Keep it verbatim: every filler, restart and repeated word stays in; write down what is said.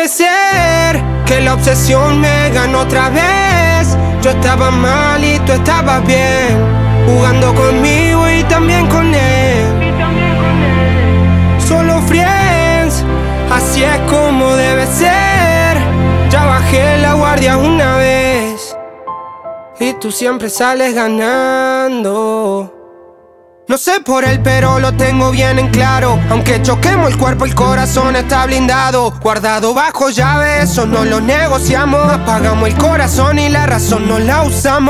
puede ser que la obsesión me ganó otra vez? Yo estaba mal y tú estabas bien, jugando conmigo y también con él. Solo friends, así es como debe ser. Ya bajé la guardia una vez y tú siempre sales ganando. No sé por él, pero lo tengo bien en claro. Aunque choquemos el cuerpo, el corazón está blindado. Guardado bajo llave, eso no lo negociamos. Apagamos el corazón y la razón no la usamos.